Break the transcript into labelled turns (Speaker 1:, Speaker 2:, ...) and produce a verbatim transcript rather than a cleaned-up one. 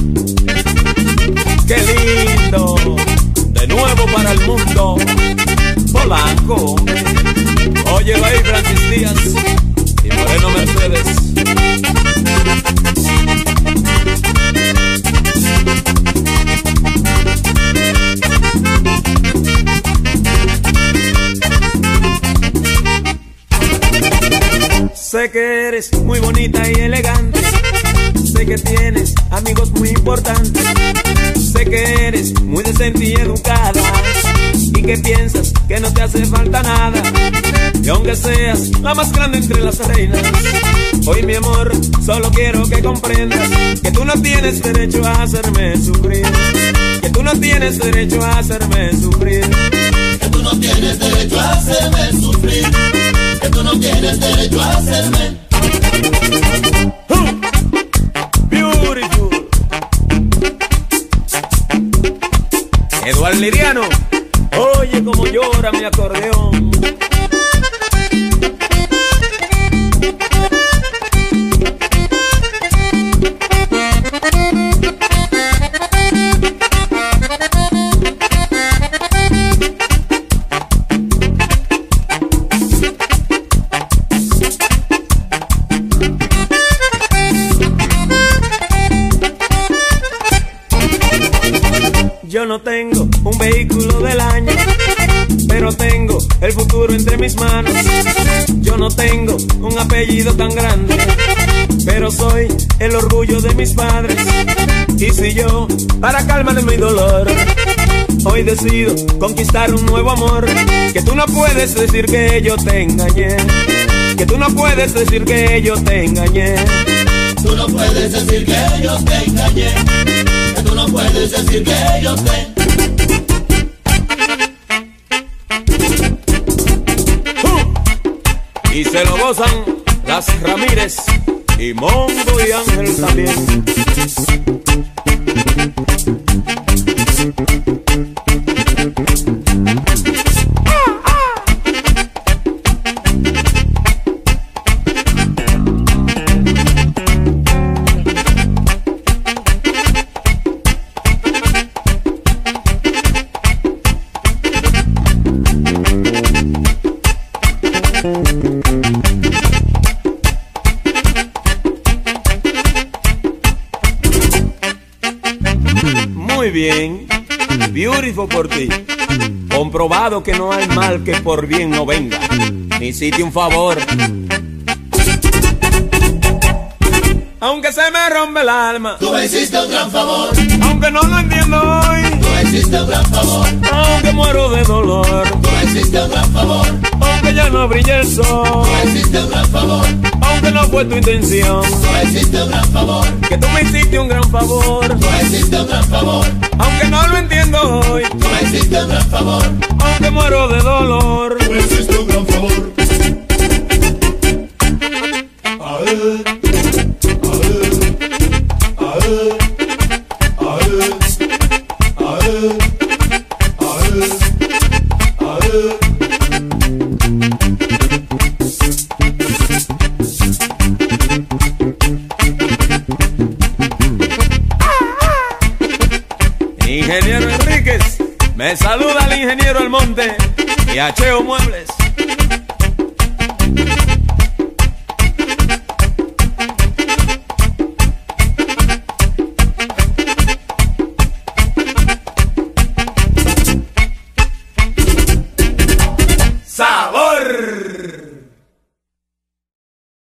Speaker 1: Qué lindo, de nuevo para el mundo. Polanco, oye, ahí Francis Díaz y Moreno Mercedes. Sé que eres muy bonita y elegante, sé que tienes amigos muy importantes, sé que eres muy decente y educada, y que piensas que no te hace falta nada, y aunque seas la más grande entre las reinas, hoy mi amor, solo quiero que comprendas que tú no tienes derecho a hacerme sufrir, que tú no tienes derecho a hacerme sufrir,
Speaker 2: que tú no tienes derecho a hacerme sufrir, que tú no tienes derecho a hacerme.
Speaker 1: uh, Beautiful. Eduardo Liriano, oye como llora mi acordeón. Yo no tengo un vehículo del año, pero tengo el futuro entre mis manos. Yo no tengo un apellido tan grande, pero soy el orgullo de mis padres. Y si yo, para calmar mi dolor, hoy decido conquistar un nuevo amor, que tú no puedes decir que yo te engañé, que tú no puedes decir que yo te engañé.
Speaker 2: Tú no puedes decir que yo te engañé, que tú no puedes decir que yo te...
Speaker 1: Uh, y se lo gozan las Ramírez y Mongo y Ángel también. Muy bien, beautiful por ti. Comprobado que no hay mal que por bien no venga. Ni hiciste un favor. Aunque se me rompe el alma,
Speaker 2: tú me hiciste un gran favor.
Speaker 1: Aunque no lo entiendo hoy,
Speaker 2: tú me hiciste un gran favor.
Speaker 1: Aunque muero de dolor,
Speaker 2: tú me hiciste un gran favor.
Speaker 1: Aunque ya no brille el sol,
Speaker 2: tú me hiciste un gran favor.
Speaker 1: Aunque no fue tu intención,
Speaker 2: tú me hiciste un gran favor.
Speaker 1: Que tú me hiciste un gran favor.
Speaker 2: Tú me hiciste un gran favor.
Speaker 1: Aunque no lo entiendo hoy,
Speaker 2: tú me hiciste un gran favor.
Speaker 1: Aunque muero de dolor,
Speaker 2: tú me hiciste un gran favor. A ver.
Speaker 1: Ingeniero Enríquez, me saluda el ingeniero Almonte y Acheo Muebles. ¡Sabor!